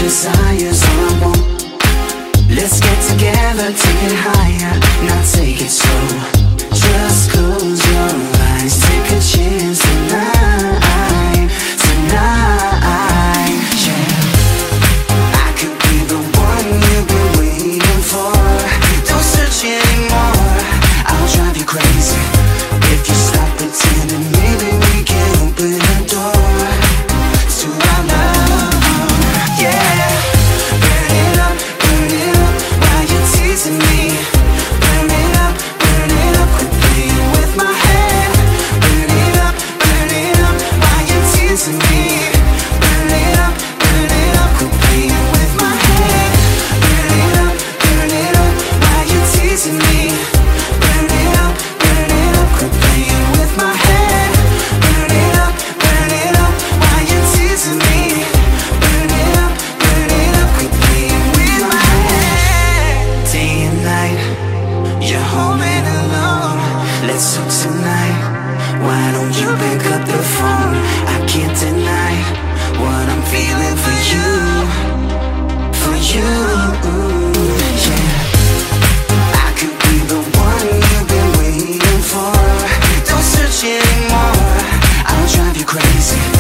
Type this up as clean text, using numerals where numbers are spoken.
desires all I want. Let's get together, take it higher, now take it slow. Just close your eyes, take a chance tonight, tonight, yeah. I could be the one you've been waiting for. Don't search anymore, I'll drive you crazy. If you stop pretending, maybe we can open the door to our love, yeah. Burn it up while you're teasing me. Burn it up, quit playing with my head. Burn it up while you're teasing me. Burn it up, quit playing with my head. Burn it up while you're teasing me. Burn it up, quit playing with my head. Burn it up while you're teasing me. Burn it up, quit playing with my head. Day and night, you're home and alone. Let's talk tonight. Why don't you pick up the phone? I can't deny what I'm feeling for you, yeah. I could be the one you've been waiting for. Don't search anymore, I'll drive you crazy.